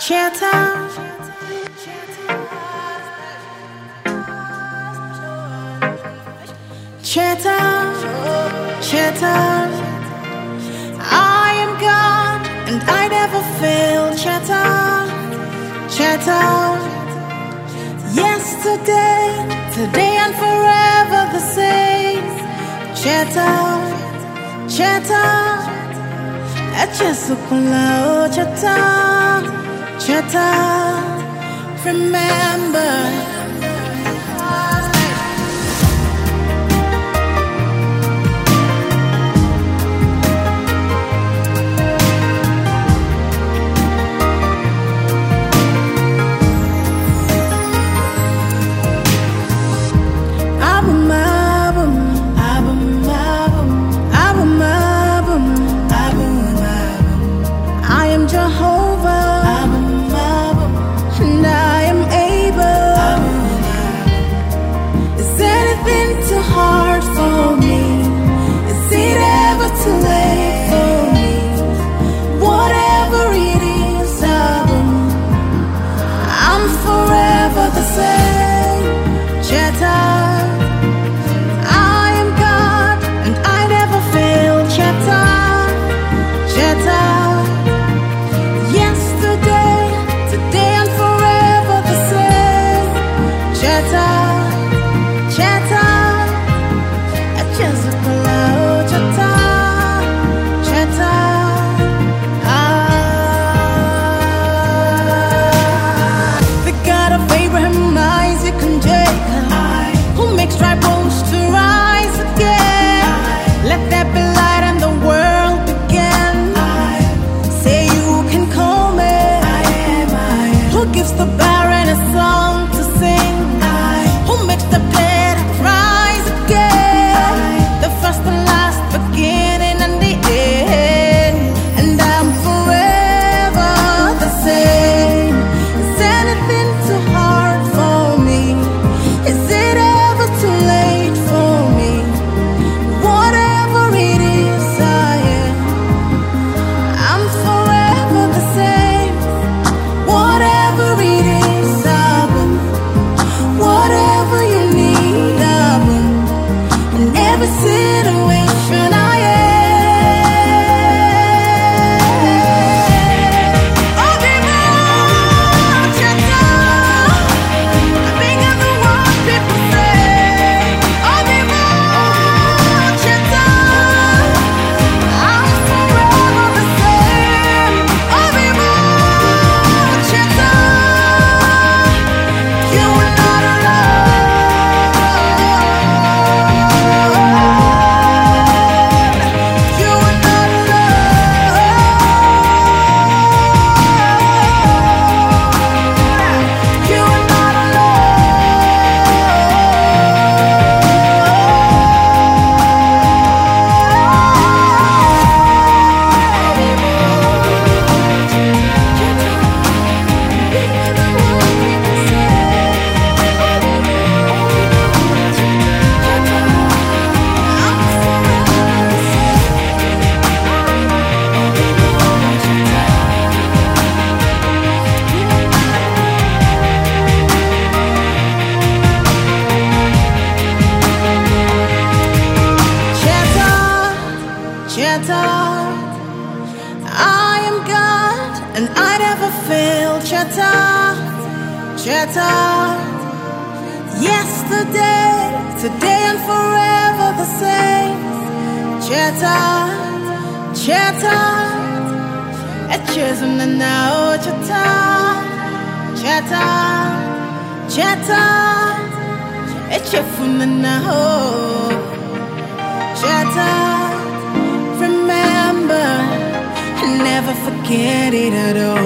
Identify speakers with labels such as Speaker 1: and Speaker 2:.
Speaker 1: Chatter, chatter, chatter. I am God and I never fail. Chatter, chatter. Yesterday, today and forever the same. Chatter, chatter. Chatter, chatter. Remember. I am God and I never fail. Chatter, chatter. Yesterday, today and forever the same. Chatter, chatter. Echezuna now. Chatter, chatter, chatter. Echefuna now. Chatter. Remember, never forget it at all.